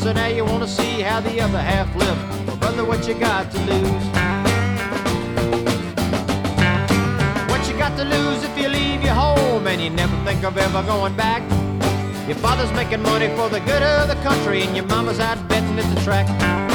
So now you wanna see how the other half live. Well, brother, what you got to lose? What you got to lose if you leave your home and you never think of ever going back? Your father's making money for the good of the country, and your mama's out betting at the track.